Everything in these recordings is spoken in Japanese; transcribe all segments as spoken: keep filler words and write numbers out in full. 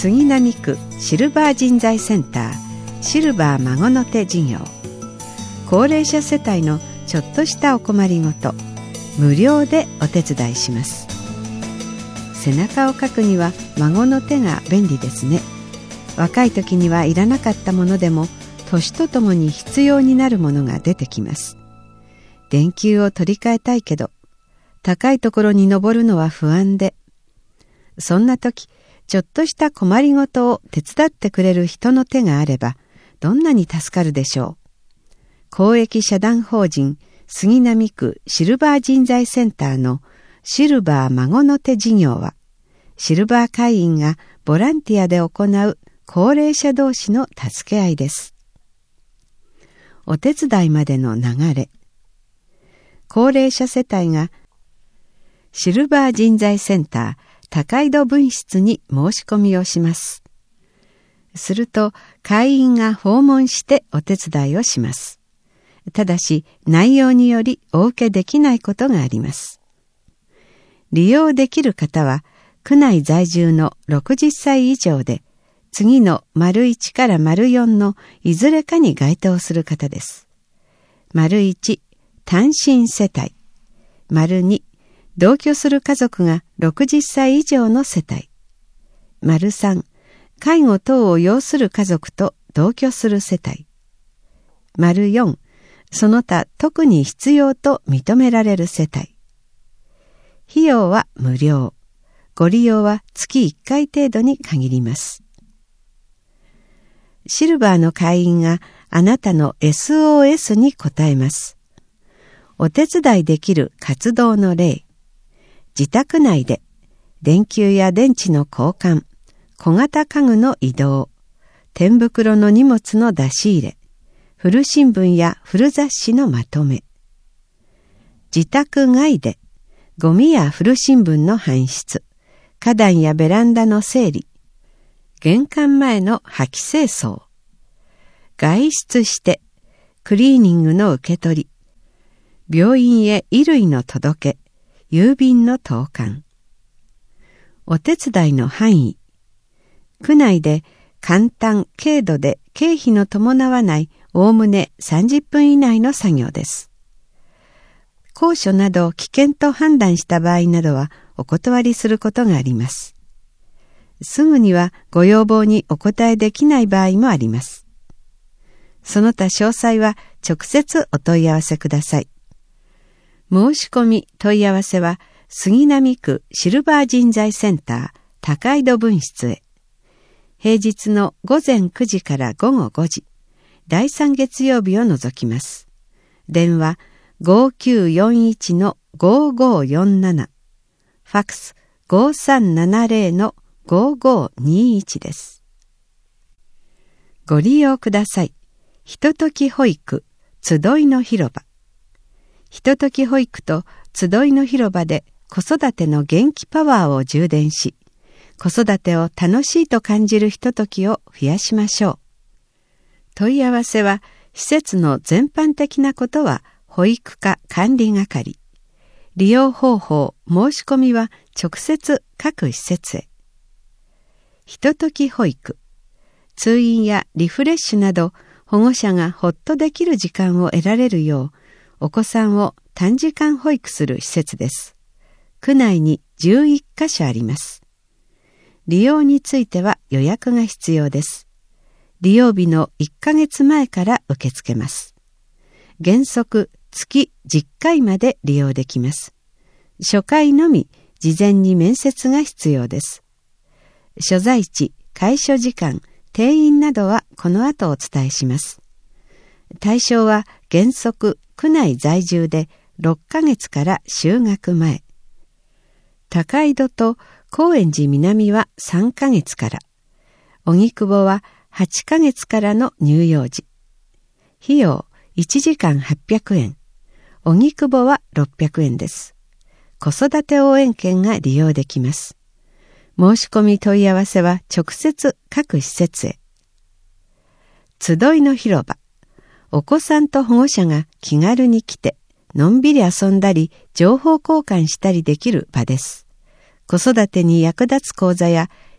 杉並区シルバー人材センターシルバー孫の手事業。高齢者世帯のちょっとしたお困りごと無料でお手伝いします。背中をかくには孫の手が便利ですね。若い時にはいらなかったものでも年とともに必要になるものが出てきます。電球を取り替えたいけど高いところに登るのは不安で、そんな時ちょっとした困りごとを手伝ってくれる人の手があればどんなに助かるでしょう。公益社団法人杉並区シルバー人材センターのシルバー孫の手事業は、シルバー会員がボランティアで行う高齢者同士の助け合いです。お手伝いまでの流れ。高齢者世帯がシルバー人材センター高井戸分室に申し込みをします。すると会員が訪問してお手伝いをします。ただし内容によりお受けできないことがあります。利用できる方は区内在住のろくじゅっさい以上で、次の丸いちから丸よんのいずれかに該当する方です。丸いち、単身世帯。丸に、同居する家族がろくじゅっさい以上の世帯。丸さん、介護等を要する家族と同居する世帯。丸よん、その他特に必要と認められる世帯。費用は無料。ご利用は月いっかい程度に限ります。シルバーの会員があなたの エスオーエス に応えます。お手伝いできる活動の例。自宅内で電球や電池の交換、小型家具の移動、天袋の荷物の出し入れ、古新聞や古雑誌のまとめ。自宅外でゴミや古新聞の搬出、花壇やベランダの整理、玄関前の掃き清掃、外出してクリーニングの受け取り、病院へ衣類の届け、郵便の投函。お手伝いの範囲。区内で簡単・軽度で経費の伴わないおおむねさんじゅっぷん以内の作業です。高所など危険と判断した場合などはお断りすることがあります。すぐにはご要望にお答えできない場合もあります。その他詳細は直接お問い合わせください。申し込み問い合わせは杉並区シルバー人材センター高井戸分室へ。平日のごぜんくじからごごごじ、だいさん月曜日を除きます。電話 ごきゅうよんいちのごごよんなな、ファックス ごさんななぜろのごごにいちです。ご利用ください。ひととき保育集いの広場。ひととき保育と集いの広場で子育ての元気パワーを充電し、子育てを楽しいと感じるひとときを増やしましょう。問い合わせは施設の全般的なことは保育課管理係。利用方法、申し込みは直接各施設へ。ひととき保育。通院やリフレッシュなど保護者がほっとできる時間を得られるよう、お子さんを短時間保育する施設です。区内にじゅういっかしょあります。利用については予約が必要です。利用日のいっかげつまえから受け付けます。原則月じゅっかいまで利用できます。初回のみ事前に面接が必要です。所在地、開所時間、定員などはこの後お伝えします。対象は原則区内在住でろっかげつから就学前。高井戸と高円寺南はさんかげつから。荻窪ははちかげつからの乳幼児。費用いちじかんはっぴゃくえん。荻窪はろっぴゃくえんです。子育て応援券が利用できます。申し込み問い合わせは直接各施設へ。集いの広場。お子さんと保護者が気軽に来て、のんびり遊んだり、情報交換したりできる場です。子育てに役立つ講座や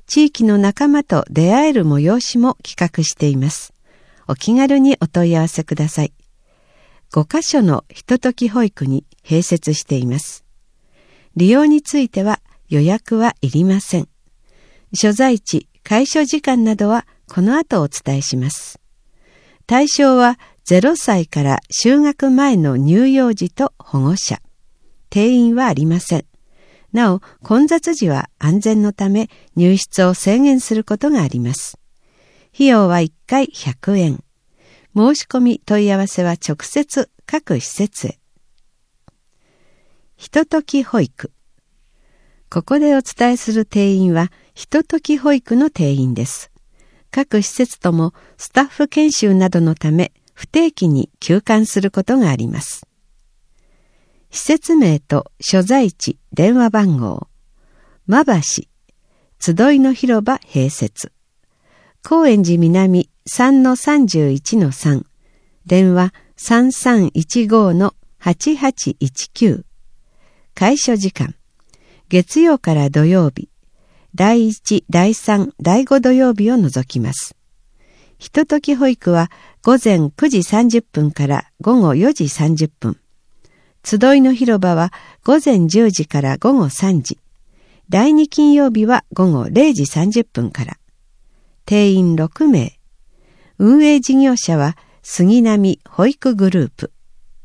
地域の仲間と出会える催しも企画しています。お気軽にお問い合わせください。ごカ所のひととき保育に併設しています。利用については予約はいりません。所在地、開所時間などはこの後お伝えします。対象はゼロさいから就学前の乳幼児と保護者。定員はありません。なお、混雑時は安全のため入室を制限することがあります。費用はいっかいひゃくえん。申し込み問い合わせは直接各施設へ。ひととき保育。ここでお伝えする定員はひととき保育の定員です。各施設ともスタッフ研修などのため不定期に休館することがあります。施設名と所在地、電話番号。馬橋、集いの広場併設。高円寺南 さんのさんじゅういちのさん。電話 さんさんいちごのはちはちいちきゅう。開所時間。月曜から土曜日。だいいち、だいさん、だいご土曜日を除きます。ひととき保育は午前くじさんじゅっぷんから午後よじさんじゅっぷん。集いの広場は午前じゅうじから午後さんじ。だいに金曜日は午後れいじさんじゅっぷんから。定員ろくめい。運営事業者は杉並保育グループ。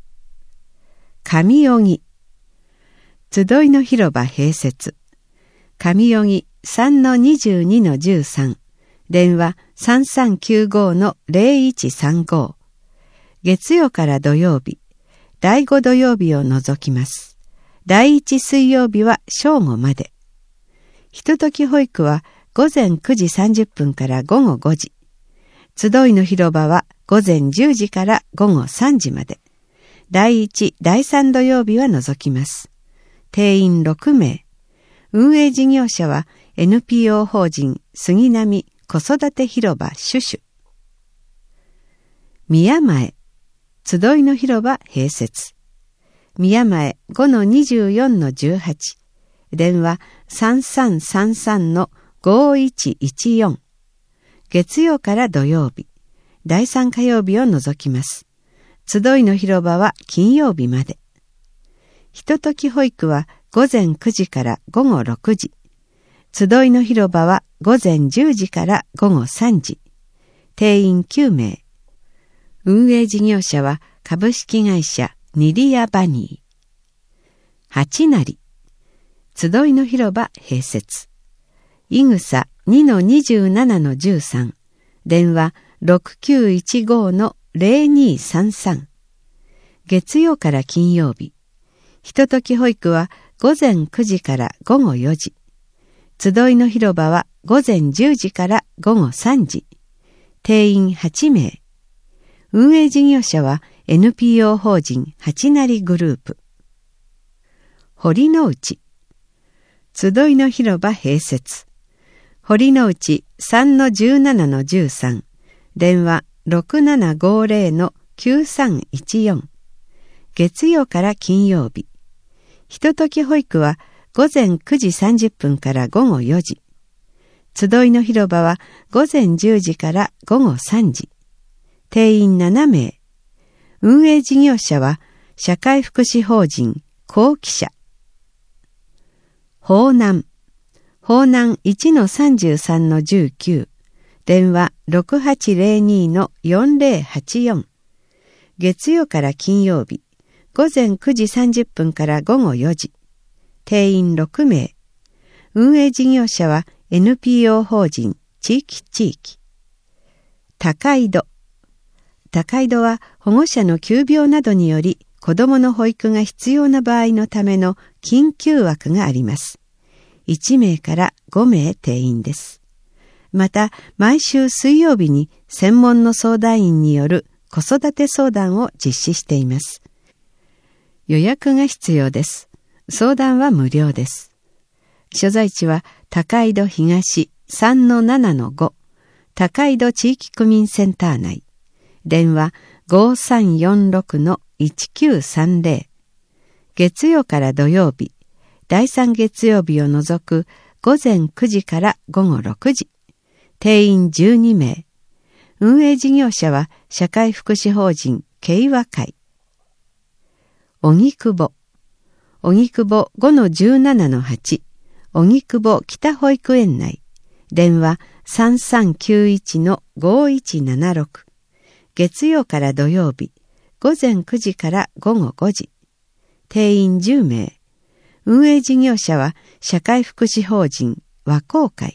上荻。集いの広場併設。上荻 さんのにじゅうにのじゅうさん。電話 さんさんきゅうごのぜろいちさんご。月曜から土曜日。だいご土曜日を除きます。だいいち水曜日は正午まで。ひととき保育は午前くじさんじゅっぷんから午後ごじ。集いの広場は午前じゅうじから午後さんじまで。だいいち、だいさん土曜日は除きます。定員ろくめい。運営事業者は エヌピーオー 法人杉並子育て広場シュシュ。宮前。集いの広場併設。宮前 ごのにじゅうよんのじゅうはち。電話 さんさんさんさんのごいちいちよん。月曜から土曜日。だいさん火曜日を除きます。集いの広場は金曜日まで。ひととき保育は午前くじから午後ろくじ。集いの広場は午前じゅうじから午後さんじ。定員きゅうめい。運営事業者は株式会社ニリアバニー。八成。集いの広場併設。いぐさ にのにじゅうななのじゅうさん。電話 ろくきゅういちごのぜろにさんさん。月曜から金曜日。ひととき保育は午前くじから午後よじ。集いの広場は午前じゅうじから午後さんじ。定員はちめい。運営事業者は エヌピーオー 法人八成グループ。堀之内。集いの広場併設。堀之内 さんのじゅうななのじゅうさん。電話 ろくななごぜろのきゅうさんいちよん。月曜から金曜日。ひととき保育は午前くじさんじゅっぷんから午後よじ。集いの広場は午前じゅうじから午後さんじ。定員ななめい。運営事業者は社会福祉法人公記社。方南。方南 いちのさんじゅうさんのじゅうきゅう。電話 ろくはちぜろにのよんぜろはちよん。月曜から金曜日。午前くじさんじゅっぷんから午後よじ。定員ろくめい。運営事業者は エヌピーオー 法人地域地域。高井戸。高井戸は保護者の急病などにより子どもの保育が必要な場合のための緊急枠があります。いちめいからごめい定員です。また、毎週水曜日に専門の相談員による子育て相談を実施しています。予約が必要です。相談は無料です。所在地は高井戸東 さんのななのご。高井戸地域区民センター内。電話 ごさんよんろくのいちきゅうさんぜろ。月曜から土曜日。だいさん月曜日を除くごぜんくじからごごろくじ。定員じゅうにめい。運営事業者は社会福祉法人慶和会。荻窪。荻窪 ごのじゅうななのはち。荻窪北保育園内。電話 さんさんきゅういちのごいちななろく。月曜から土曜日、ごぜんくじからごごごじ。定員じゅうめい。運営事業者は社会福祉法人和光会。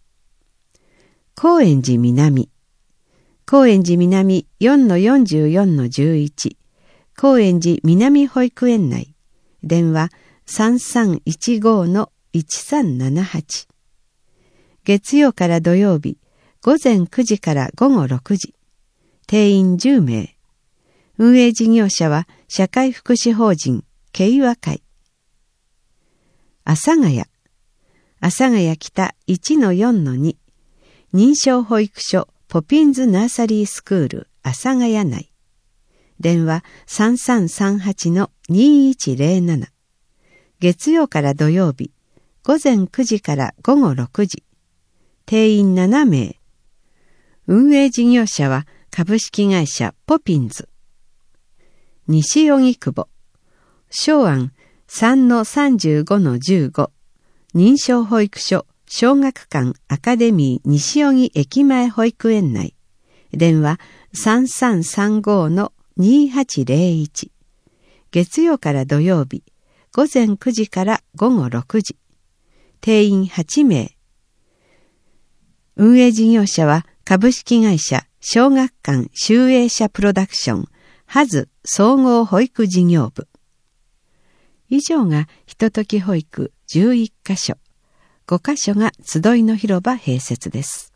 高円寺南。高円寺南 よんのよんじゅうよんのじゅういち。高円寺南保育園内。電話 さんさんいちごのいちさんななはち。月曜から土曜日、ごぜんくじからごごろくじ。定員じゅうめい。運営事業者は社会福祉法人慶和会。阿佐ヶ谷。阿佐ヶ谷北 いちのよんのに。認証保育所ポピンズナーサリースクール阿佐ヶ谷内。電話 さんさんさんはちのにいちぜろなな。月曜から土曜日、ごぜんくじからごごろくじ。定員ななめい。運営事業者は株式会社ポピンズ。西荻窪。松庵 さんのさんじゅうごのじゅうご。認証保育所小学館アカデミー西荻駅前保育園内。電話 さんさんさんごのにはちぜろいち。月曜から土曜日、ごぜんくじからごごろくじ。定員はちめい。運営事業者は株式会社小学館集英社プロダクションはず総合保育事業部。以上がひととき保育じゅういっかしょ。ごかしょが集いの広場併設です。